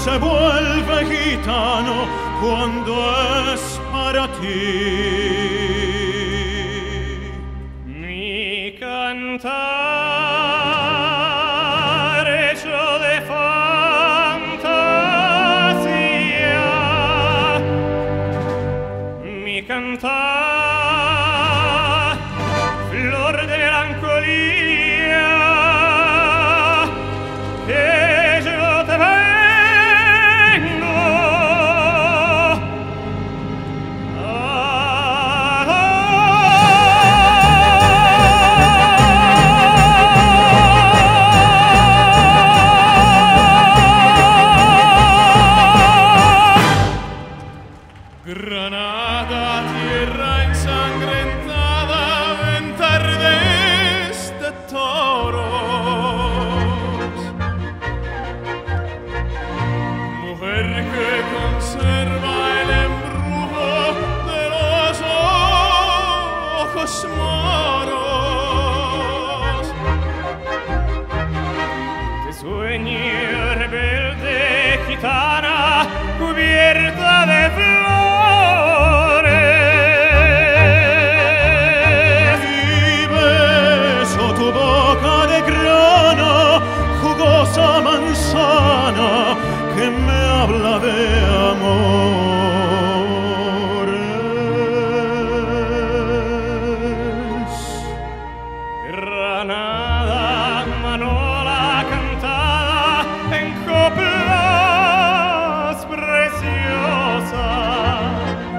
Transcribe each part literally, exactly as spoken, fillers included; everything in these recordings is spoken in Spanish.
se vuelve gitano cuando es para ti. Mi cantar hecho de fantasía, mi cantar flor de melancolía, que yo te vengo Granada, tierra ensangrentada, ventardes de toros, mujer que conserva el embrujo de los ojos moros, que sueño rebelde gitana cubierta de flores. Manzana que me habla de amores. Granada, manola cantada en coplas preciosas.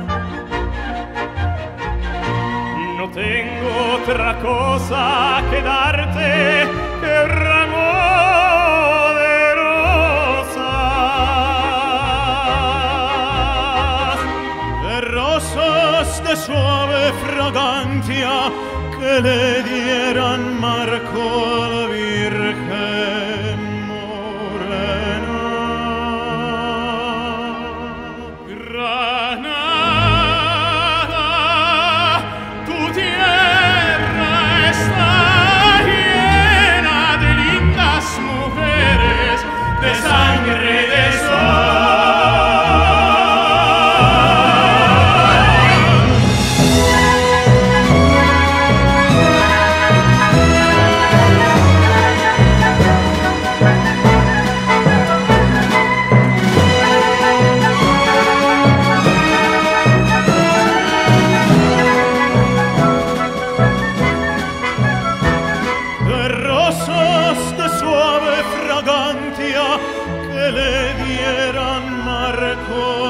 No tengo otra cosa que darte que un ramo de suave fragancia que le dieran marco a la Virgen morena. Granada, tu tierra está llena de lindas mujeres, de sangre de sol. De suave fragancia que le dieran marco